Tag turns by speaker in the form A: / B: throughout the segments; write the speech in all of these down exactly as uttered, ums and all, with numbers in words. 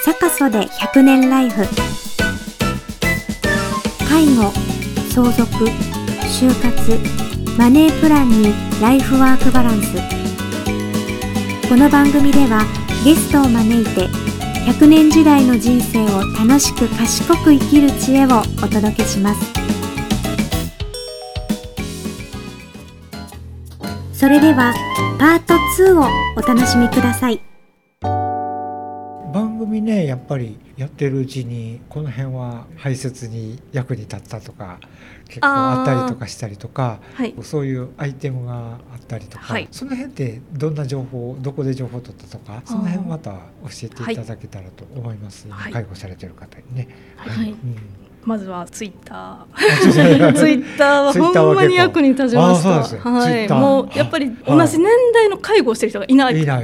A: サカソでひゃくねんライフ。介護、相続、就活、マネープランにライフワークバランス。この番組ではゲストを招いてひゃくねん時代の人生を楽しく賢く生きる知恵をお届けします。それではパートツーをお楽しみください。
B: 番組ね、やっぱりやってるうちにこの辺は排泄に役に立ったとか結構あったりとかしたりとか、はい、そういうアイテムがあったりとか、はい、その辺ってどんな情報、どこで情報を取ったとか、その辺また教えていただけたらと思います、はい、介護されてる方にね、はいはい、うん、
C: まずはツイッターツイッターはほんまに役に立ちました。はい、もうやっぱり同じ年代の介護をしてる人がいなくて、はい、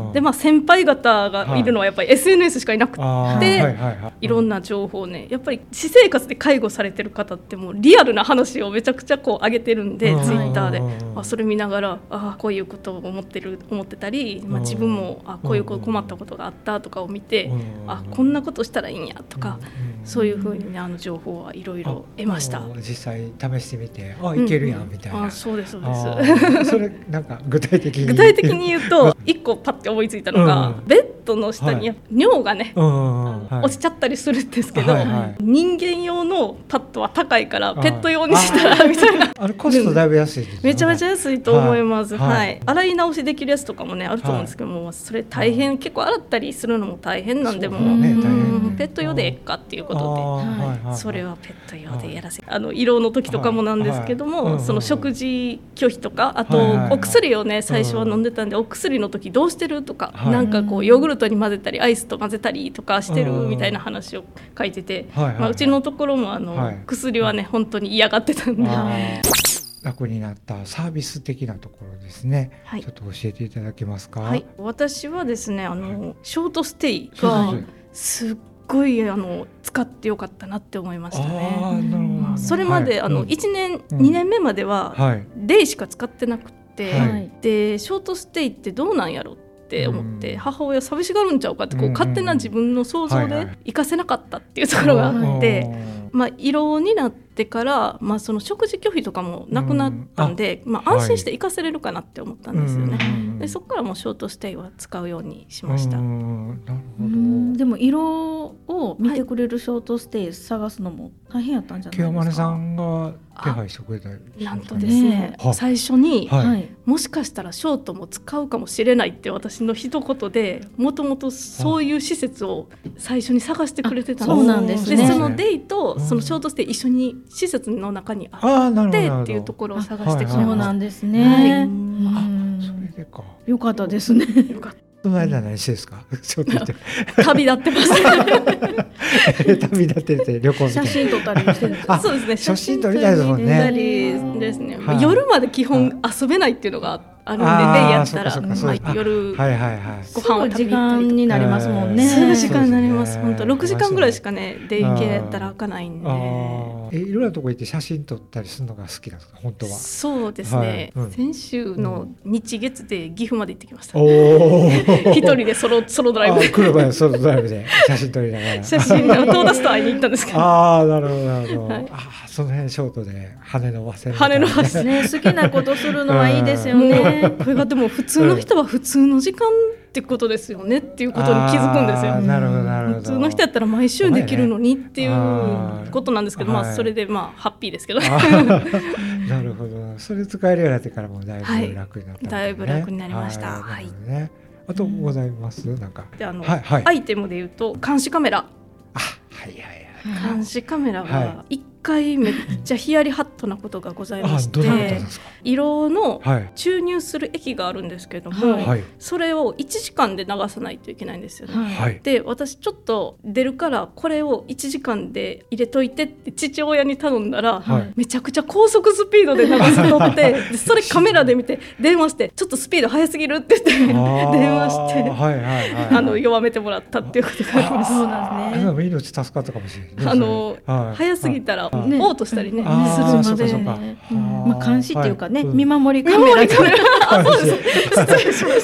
C: でまあ、先輩方がいるのはやっぱり エスエヌエス しかいなくて、はいはいはいはい、いろんな情報をね、やっぱり私生活で介護されてる方ってもうリアルな話をめちゃくちゃこう上げてるんで、ツイッターであそれ見ながら、あこういうことを思ってる思ってたり、まあ、自分もあこういう困ったことがあったとかを見て、あこんなことしたらいいんやとか、そういうふうに、ね、あの情報はいろいろ得ました。
B: 実際試してみて、あいけるやんみたいな、うん、
C: あそうですそうです
B: それなんか具体的に
C: 具体的に言うといっこパッて思いついたのが、うん、ベッドの下に尿がね、はい、落ちちゃったりするんですけど、はいはい、人間用のパッドは高いからペット用にしたらみたいな、
B: あれコストだいぶ安いです、ね、
C: めちゃめちゃ安いと思います、はいはい、洗い直しできるやつとかもねあると思うんですけども、はい、それ大変、結構洗ったりするのも大変なんで、もう、ね、うん、ペット用でええかっていうことで、はい、それはペット用でやらせ、あの胃ろうの時とかもなんですけども、はいはい、その食事拒否とか、あと、はいはいはい、お薬をね最初は飲んでたんで、お薬の時どうしてるとか、はい、なんかこうヨーグルトに混ぜたりアイスと混ぜたりとかしてるみたいな話を書いてて、はいはいはい、まあ、うちのところもあの、はい、薬はね本当に嫌がってたんで、
B: 楽になったサービス的なところですね、はい、ちょっと教えていただけますか。
C: はい、私はですね、あの、はい、ショートステイがすっごいあの使ってよかったなって思いましたね。あ、うん、それまで、はい、あの、うん、いちねん、うん、にねんめまではデイしか使ってなくて、はい、でショートステイってどうなんやろって思って、うん、母親寂しがるんちゃうかってこう、うん、勝手な自分の想像で活かせなかったっていうところがあって、はいはい、まあ、胃ろうになってから、まあ、その食事拒否とかもなくなったんで、うん、まあ、安心して活かせれるかなって思ったんですよね、はい、でそこからもうショートステイは使うようにしました。うん、
D: なるほど。でも胃ろうを見てくれるショートステイ探すのも大変やったんじゃないですか。
B: 清丸さんが手配してくれたり、
C: なんとですね、最初に、はい、もしかしたらショートも使うかもしれないって私の一言で、もともとそういう施設を最初に探してくれてたんです。
D: そうなんですね。
C: でそのデイとそのショートステイ一緒に施設の中にあってっていうところを探してくれました。
D: そうなんですね、はい、
B: あ、それでか。
D: よかったですね。よかった。
B: その間何してですか。ちょっと
C: 旅立ってます
B: 旅立ってて旅行みたいな。
D: 写真撮ったりしてるんですか。
C: そうですね。
B: 写真撮りたいですもんね。
C: ですね。はい、夜まで基本遊べないっていうのがあって。あるんで、デイやったら、まあ、夜、はいはいはい、ご飯を食べ
D: 時間になりますもんね。
C: すぐ時間になります。本当ろくじかんぐらいしかね、デイ系やったら開かないんで。
B: え、いろんなとこ行って写真撮ったりするのが好きなんですか、本当は。
C: そうですね。はい、うん、先週の日月で岐阜まで行ってきました。
B: おー
C: 一人でソロソロドライブで。
B: 車でソロドライブで写真撮りながら。
C: 写真のトータスと会いに行ったんですけど。
B: ああ、なるほどなるほど。はい、あ、その辺ショートで羽伸ばせる。
C: 羽伸ばせ
D: ね、好きなことするのはいいですよね。
C: これがでも普通の人は普通の時間ってことですよねっていうことに気づくんですよ。
B: なるほどなるほど。
C: 普通の人やったら毎週できるのにっていうことなんですけど、ね、まあそれでまあハッピーですけど。
B: なるほど。それ使えるようになってからもだいぶ楽になった、ね、
C: はい、だいぶ楽になりました。はい。
B: ね、あとございます、なんか。
C: であの、はいはい、アイテムで言うと監視カメラ。あ、
B: はいはいはい。
C: 監視カメラは一回めっちゃヒヤリハットなことがございまして、胃ろうの注入する液があるんですけども、はい、それをいちじかんで流さないといけないんですよね、はい、で私ちょっと出るからこれをいちじかんで入れといてって父親に頼んだら、はい、めちゃくちゃ高速スピードで流しとってでそれカメラで見て電話してちょっとスピード速すぎるって言って電話して、はいはいはいはい、あの弱めてもらったっていうことがあります。
D: そうなんですね。
B: 命助かったかもしれない、ね、
C: あの、はい、速すぎたらね、オートしたりねするまで、
D: まあ監視っていうかね、見守りカメラあ、そうです。
C: 失礼しました。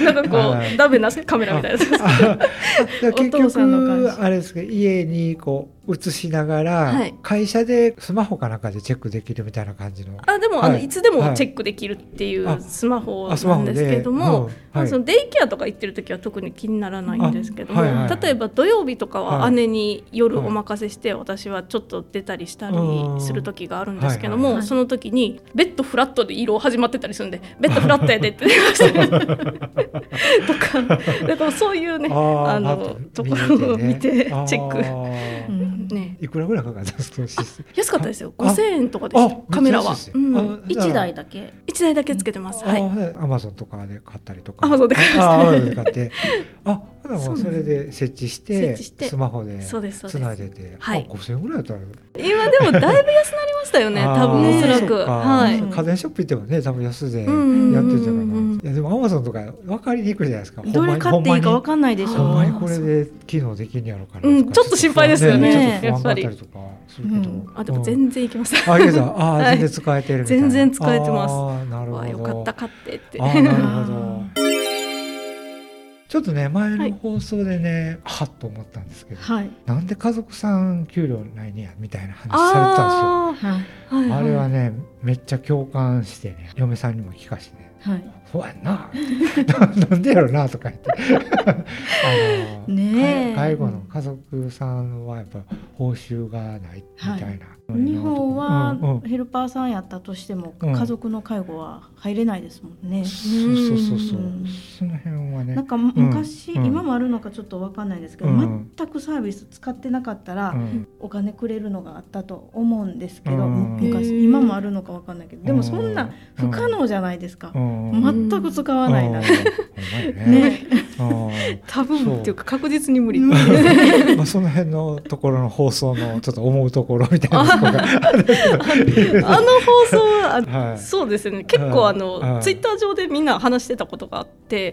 C: なんかこうダメなカメラみたいな。
B: 結局あれですけど、家にこう映しながら、はい、会社でスマホかなんかでチェックできるみたいな感じの。
C: あ、でも、はい、あのいつでもチェックできるっていうスマホなんですけども、はい、そのデイケアとか行ってる時は特に気にならないんですけども、はいはいはい、例えば土曜日とかは姉に夜お任せして、はい、私はちょっと出たりしたりする時があるんですけども、はいはいはい、その時にベッドフラットで色始まってたりするんで、ベッドフラットやでって言いましたとか、だからそういうね、ああのところを見てチェック、うんね、
B: いくらぐらいかかったんですか？
C: 安かったですよ。ごせんえんとかでした。カメラは、うん、
D: いちだいだけ
C: いちだいだけつけてます。はい。
B: アマゾンとかで買ったりとか。
C: アマゾンで買いました。
B: アマゾンで買って、あ、もうそれで設置してスマホでつないでて、はい、ごせんえんぐらいだったら。
C: 今でもだいぶ安なりましたよね。多分おそらく、はい。
B: 家電ショップ行ってもね、多分安でやってるじゃないかな。いやでもアマゾンとか分かりにくいじゃないですか。
D: どれ買っていいか分かんないでしょ。
B: ほんまにこれで機能できるんやろうかな。
C: うん、ちょっと心配ですよね。
B: やっぱり。
C: あ、でも全然いけます。
B: あ、いけた。あ、全然使えてるみたいな。
C: 全然使えてます。
B: あ、なるほど。
C: よかった買ってって。
B: あ、なるほど。ちょっとね、前の放送でね、はっと思ったんですけど、なんで家族さん給料ないねやみたいな話されてたんですよ。あれはね、めっちゃ共感してね、嫁さんにも聞かしてね。はい、そうやんななんでやろなとか言ってあの、ね、介護の家族さんはやっぱ報酬がないみたいな、はい、
D: 日本はヘルパーさんやったとしても、うん、家族の介護は入れないですもんね、うん、
B: そうそうそうそう、その辺はね、
D: なんか昔、うん、今もあるのかちょっと分かんないですけど、うん、全くサービス使ってなかったら、うん、お金くれるのがあったと思うんですけど、うん、昔今もあるのか分かんないけど、でもそんな不可能じゃないですか、うん、全く使わないなんて、
C: うん、ね多分っていうか確実に無理、ま
B: あその辺のところの放送のちょっと思うところみたいなところがあ
C: の放送は、はい、そうですね、結構あの、はい、ツイッター上でみんな話してたことがあって、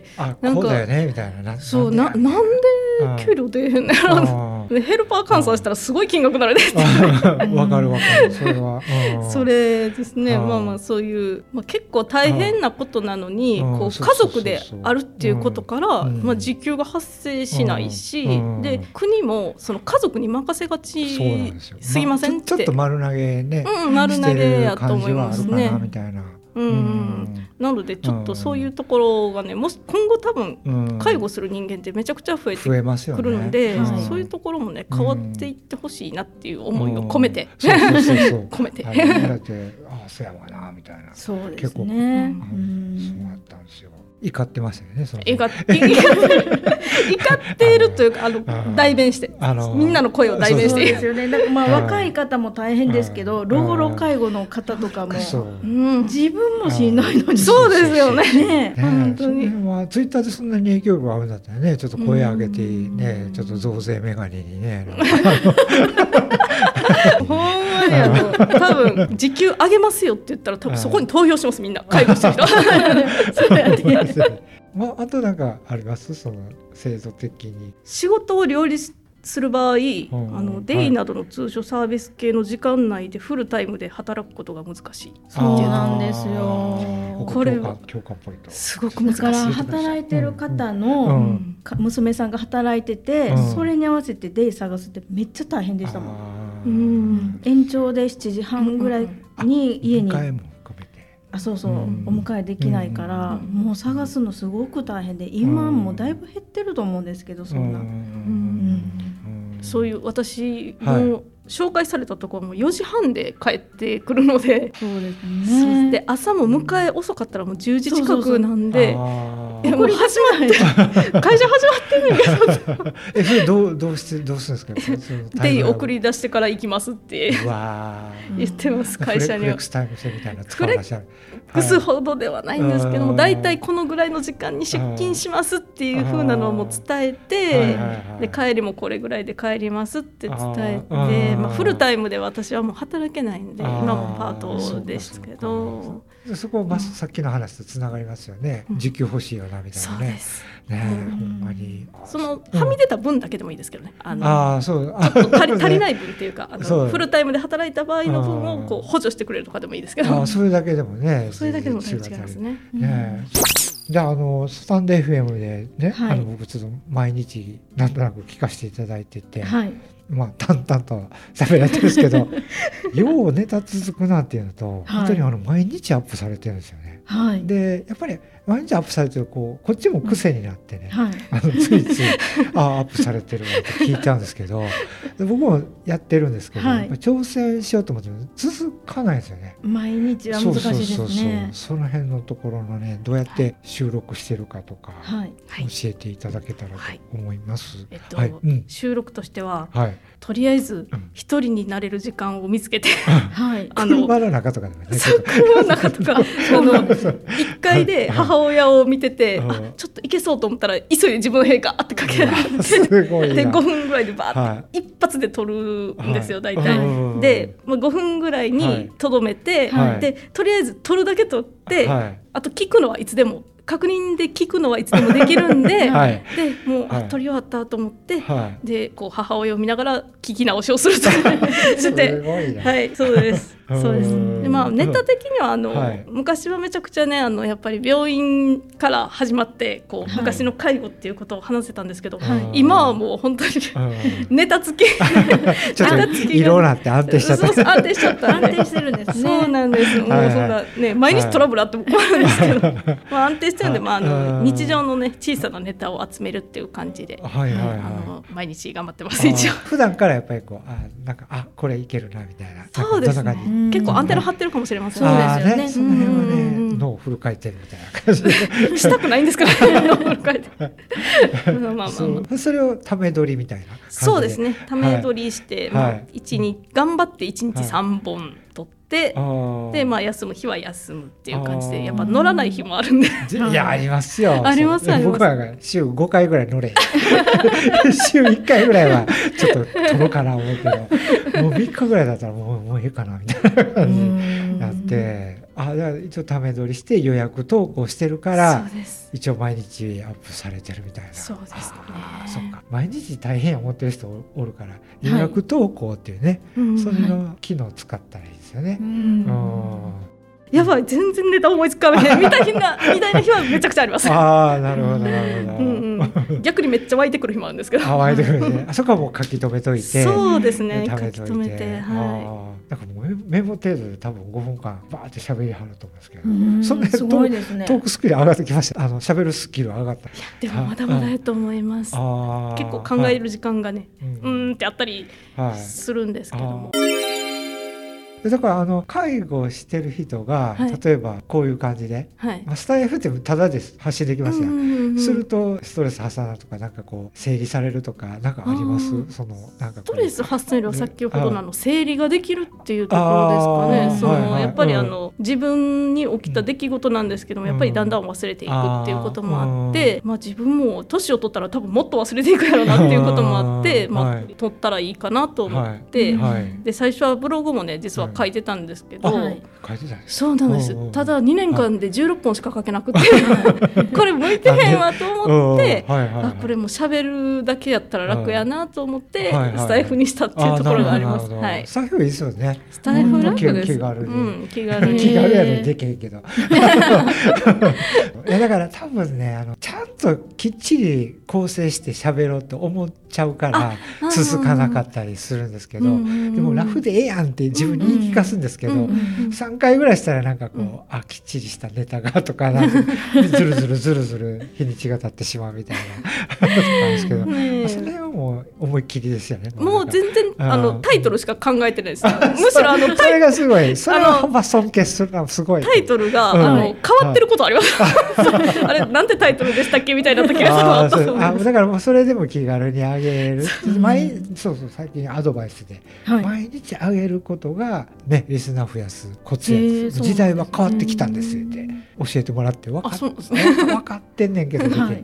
B: あ、なんかこうだよねみたいな、
C: そうな、なんで給料出へんねんでヘルパー換算したらすごい金額になるねって
B: わかるわかる、それは
C: それですね、まあまあそういう、まあ、結構大変なことなのに、こう家族であるっていうことから、まあ、時給が発生しないし、で国もその家族に任せがちすぎませんって、
B: ちょっと丸投げね、
C: うん、丸投げやと思いますね
B: みたいな。
C: うんうん、なのでちょっとそういうところがね、もし今後多分介護する人間ってめちゃくちゃ増えてくるので、ね、はい、そういうところもね変わっていってほしいなっていう思いを込めて、込めて、
B: だってああそうやわなみたいな、
D: そうですね、
B: 結構、うん、そうやったんですよ。怒ってましたよね、その
C: 怒っているというか、あの代弁して、あのー、みんなの声を代弁している。
D: そうですよね。だからまあ若い方も大変ですけど、老後介護の方とかも、うん、自分もしんどいのに、
C: そうですよね。ね、
B: 本当に。まあツイッターでそんなに影響力があるんだったらね、ちょっと声上げてね、ちょっと増税メガネにね。
C: ほんまにあの多分時給上げますよって言ったら多分そこに投票します、みんな介護してる人。そうやって
B: まあ、あとなんかあります？その制度的に
C: 仕事を両立する場合、うん、あのデイなどの通所サービス系の時間内でフルタイムで働くことが難しい。
D: そうなんですよ。
B: これは
C: すごく難しい。
D: だから働いてる方の、うんうん、娘さんが働いてて、うん、それに合わせてデイ探すってめっちゃ大変でしたもん。うん、延長でしちじはんぐらいに家に、あ、そうそう、うん、お迎えできないから、うん、もう探すのすごく大変で、今もだいぶ減ってると思うんですけど、そんな、うん
C: うん、そういう私も、はい、紹介されたところもよじはんで帰ってくるので、
D: そうですね、
C: で朝も迎え遅かったらもうじゅうじ近くなんで、
D: え、もう始まって会社始まってるん
B: やけどえ、それどうどうしてどうするんですか？
C: で送り出してから行きますって言ってます、会社には。
B: フレックスタイム制みたいな使わなしゃる。
C: すほどではないんですけども、だいたいこのぐらいの時間に出勤しますっていう風なのをもう伝えて、で帰りもこれぐらいで帰りますって伝えて、まあ、フルタイムで私はもう働けないんで今もパートですけど、
B: そこはさっきの話とつながりますよね、うん、時給欲しいよなみたいなね。そうですね、うん、ほんまに
C: そのはみ出た分だけでもいいですけどね、あの
B: あそう
C: ちょっと足り、足りない分っていうか、あのフルタイムで働いた場合の分をこう補助してくれるとかでもいいですけど、
B: あそれだけでもね、
C: それだけでも違いますね。
B: ね、じゃあ、あのスタンド エフエム でね、はい、あの僕ちょっと毎日なんとなく聞かせていただいてて、はい、まあ淡々と喋られてるんですけどようネタ続くなっていうのと、はい、本当にあの毎日アップされてるんですよね。はい、でやっぱり毎日アップされてるこうこっちも癖になってね、はい、あのついついあアップされてるわって聞いちゃうんですけどで僕もやってるんですけど、はい、挑戦しようと思っても続かないですよね。
D: 毎日は難しいですね。
B: そうそうそうそう、その辺のところのねどうやって収録してるかとか、はい、教えていただけたらと思います。はい、
C: えっとはいうん、収録としては、はい、とりあえず一人になれる時間を見つけて、
B: はい、あの車の中とかでもね
C: 車の中とかあのいっかいで母親を見てて、はい、あちょっと行けそうと思ったら急いで自分の部屋ガーってかけられてでごふんぐらいでバーって一発で撮るんですよ、はい、大体で、まあ、ごふんぐらいにとどめて、はい、でとりあえず撮るだけ撮って、はい、あと聞くのはいつでも確認で聞くのはいつでもできるんで、はい、でもう、はい、あ撮り終わったと思って、はい、でこう母親を見ながら聞き直しをするとしてはいそうですそうですで、まあ、ネタ的にはあの、はい、昔はめちゃくちゃねあのやっぱり病院から始まってこう、はい、昔の介護っていうことを話せたんですけど、はい、今はもう本当にネタつきちょ
B: っと色なって安定しちゃった
C: そうそう安定しちゃった
D: 安定してるんですね。
C: そうなんですもう、はいはい、そんなね毎日トラブルあっても困るんですけど、はいまあ、安定してるんで、まあ、あの日常のね小さなネタを集めるっていう感じで、はいはいはい、あの毎日頑張ってます一応。
B: 普段からやっぱりこうあなんかあこれいけるなみたいな。
C: そうですね結構アンテナ張ってるかもしれません。
D: そうですよね。
B: その辺はね脳フル回転みたいな感じで
C: したくないんですからね脳フル回転まあまあまあ、
B: そ, それをため撮りみたいな感じで。
C: そうですねため撮りして、はいまあ、いちに頑張っていちにちさんぼん撮って、はい、でまあ休む日は休むっていう感じでやっぱ乗らない日もあるんで
B: いやありますよ
C: ありますあります。
B: 僕は週ごかいぐらい乗れ週いっかいぐらいはちょっと撮ろうかな思うけどもうみっかぐらいだったらもうもういいかなみたいな感じになってあだから一応ため撮りして予約投稿してるから一応毎日アップされてるみたいな。
C: そうですね。
B: あそうか毎日大変思ってる人おるから予約投稿っていうね、はい、それの機能を使ったらいいですよね。うん
C: うんやばい全然ネタ思いつかないみたいなみたいな日はめちゃくちゃあります。
B: ああなるほどなるほど、うん
C: うん、逆にめっちゃ湧いてくる日もあるんですけど。
B: あ湧いてくるね。あそこはもう書き留めといて。
C: そうですね書き留めては
B: い。なんかもうメモ程度で多分ごふんかんバーって喋りはると思うんですけど、
D: うん、そんなすごいですね。
B: トークスキル上がってきました。あの喋るスキル上がった。い
C: やでもまだまだやと思います。あ結構考える時間がね、はい、うんってあったりするんですけども。
B: だからあの介護してる人が、はい、例えばこういう感じで、はいまあ、スタイフってただで発信できますよ、うんうんうん、するとストレス発散とかなんかこう整理されるとかなんかあります？そのなんか
C: ストレス発散よりは先ほどのあの整理ができるっていうところですかね。その、はいはい、やっぱりあの、うん、自分に起きた出来事なんですけども、うん、やっぱりだんだん忘れていくっていうこともあって、うんまあ、自分も年を取ったら多分もっと忘れていくやろうなっていうこともあってまあはい、取ったらいいかなと思って、はい、で最初はブログもね実は書いてたんですけど、はい、
B: 書いてたんです。
C: そうなんです。ただにねんかんでじゅうろっぽんしか書けなくてこれ向いてへんわと思ってはい、はい、あこれも喋るだけやったら楽やなと思って、はいはい、スタイフにしたっていうところがあります。はい、
B: スタイフいいですよね。
C: スタイフ楽です。
B: 気軽に、
C: うん、気軽に
B: 気軽やのでけへんけどいやだから多分ねあのちゃんときっちり構成して喋ろうと思っちゃうから続かなかったりするんですけど、うんうん、でもラフでええやんって自分に言い聞かすんですけど、うんうん、さんかいぐらいしたらなんかこう、うん、あきっちりしたネタがとかなんかずるずるずるずる日にちが経ってしまうみたいななんですけど、ね、それはももう思いっきりですよね。
C: もう全然あのタイトルしか考えてないです。むしろあの
B: それがすごい。それはほんま尊敬するのすごい。
C: タイトルが、うん、あの変わってることあります。あれなんてタイトルでしたっけみたいな時がする。
B: あだからもうそれでも気軽にあげる。毎そうそう最近アドバイスで、はい、毎日あげることがねリスナー増やすコツやです。時代は変わってきたんですよって教えてもらって分かっ分かってんねんけど。はい、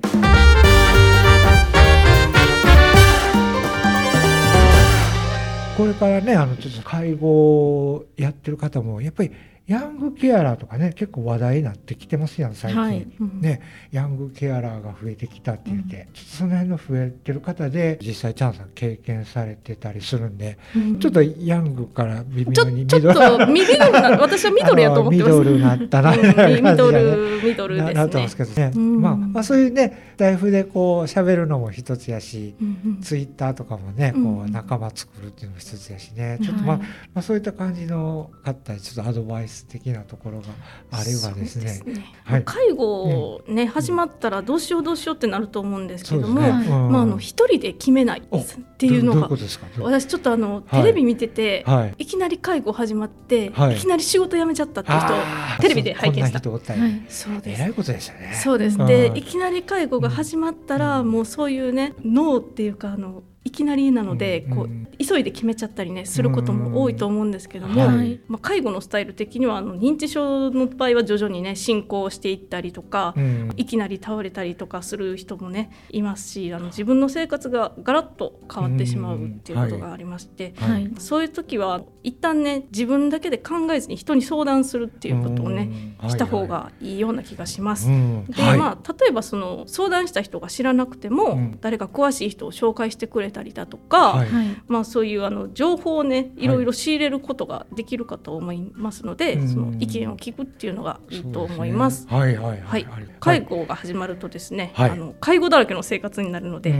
B: これからねあのちょっと介護をやってる方もやっぱりヤングケアラーとかね結構話題になってきてますやん最近、はいうん、ねヤングケアラーが増えてきたって言って、うん、その辺の増えてる方で実際チャンさん経験されてたりするんで、うん、ちょっとヤングから微妙にミドル
C: ちょっとミドルな私はミドルやと思ってます。
B: ミドルなったな、うん、
C: ミドルミドルですね。
B: なってますけどね、うんまあ、まあそういうねライフでこう喋るのも一つやし、うん、ツイッターとかもねこう仲間作るっていうのも一つやしね、うん、ちょっとまあ、はいまあ、そういった感じの方にちょっとアドバイス的なところがあればですね。ですね
C: はい、介護ね、うん、始まったらどうしようどうしようってなると思うんですけども、ねうんまあ、あの一人で決めないっていうのが
B: どういうことですか。
C: 私ちょっとあのテレビ見てて、はい、いきなり介護始まって、はい、いきなり仕事辞めちゃったっていう人をテレビで拝見した。
B: こんな人おったり、はい、そうです。えらいことでしたね。
C: そうです。でいきなり介護が始まったら、うん、もうそういうねノーっていうかあのいきなりなので、うん、こう急いで決めちゃったりねすることも多いと思うんですけども、うんはいまあ、介護のスタイル的にはあの認知症の場合は徐々にね進行していったりとか、うん、いきなり倒れたりとかする人もねいますし、あの自分の生活がガラッと変わってしまうっていうことがありまして、うんはい、そういう時は一旦ね自分だけで考えずに人に相談するっていうことをね、うん、した方がいいような気がします、はいはい、で、はいまあ、例えばその相談した人が知らなくても、うん、誰か詳しい人を紹介してくれたりだとか、はいまあ、そういうあの情報をねいろいろ仕入れることができるかと思いますので、はい、その意見を聞くっていうのがいいと思います。介護が始まるとですね、はい、あの介護だらけの生活になるので、うん、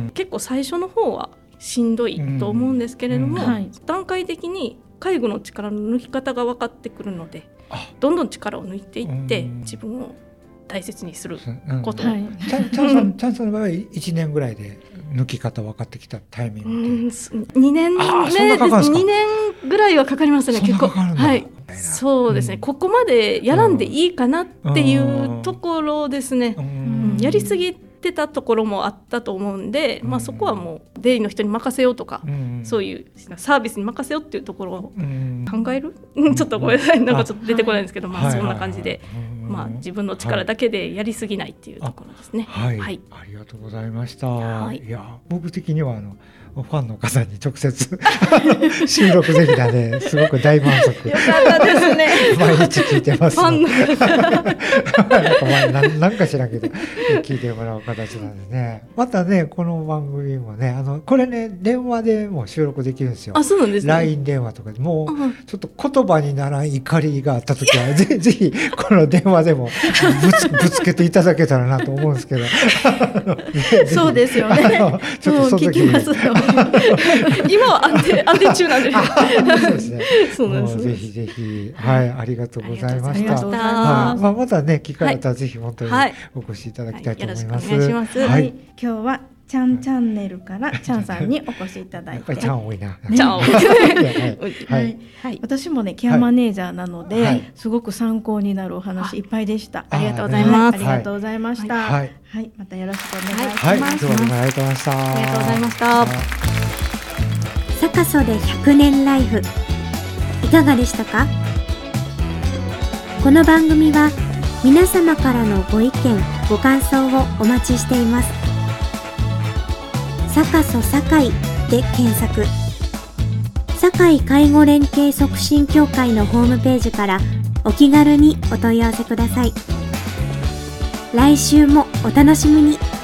C: 結構最初の方はしんどいと思うんですけれども、うんはい、段階的に介護の力の抜き方が分かってくるのでどんどん力を抜いていって自分を大切にすること、うんはい、
B: チャンさんの場合はいちねんぐらいで抜き方分かってきたタイミングって、
C: にねんねにねんぐらいはかかりますね。結構はいそうですね、うん、ここまでやらんでいいかなっていうところですね、うんうん、やりすぎてたところもあったと思うんで、うんまあ、そこはもうデイの人に任せようとか、うん、そういうサービスに任せようっていうところを考える、うん、ちょっとごめんなさいなんかちょっと出てこないんですけど、まあ、そんな感じで、まあ、自分の力だけでやりすぎないっていうところですね。
B: はい、はい、ありがとうございました。はい、いや僕的にはあのファンの方に直接収録できたねすごく大満足。
C: よかったですね。
B: 毎日聞いてます。
C: ファンの
B: 方なんかなんか知らんけど聞いてもらう形なんでね。またねこの番組もねあのこれね電話でも収録できるんですよ。
C: あそうなんですね。
B: ライン 電話とかでもうちょっと言葉にならん怒りがあった時はぜ, ぜひこの電話でもぶ つ, ぶつけていただけたらなと思うんですけど。
C: そうですよね。
B: ちょっとその時に
C: 今は安定安定中なんで。
B: そうですね。
C: そうなんです。
B: ぜひぜひはいありがとうございました。
C: ありがとうござい
B: ます。まあまたね機会あったらぜひ本当にお越しいただきたいと思います。
C: よろしくお願いします。
D: はい。今日はちゃんチャンネルからちゃんさんにお越しいただいて。
B: やっぱりちゃん多いな。
C: ちゃん多い。
D: はいはい。私もねケアマネージャーなので、すごく参考になるお話いっぱいでした。
C: ありがとうございます。
D: ありがとうございました。はいはいまたよろしくお願いします。
B: はいどうもありがとうございました。
C: ありがとうございました。
A: サカソでひゃくねんライフいかがでしたか？この番組は皆様からのご意見ご感想をお待ちしています。サカソ堺で検索。堺介護連携促進協会のホームページからお気軽にお問い合わせください。来週もお楽しみに。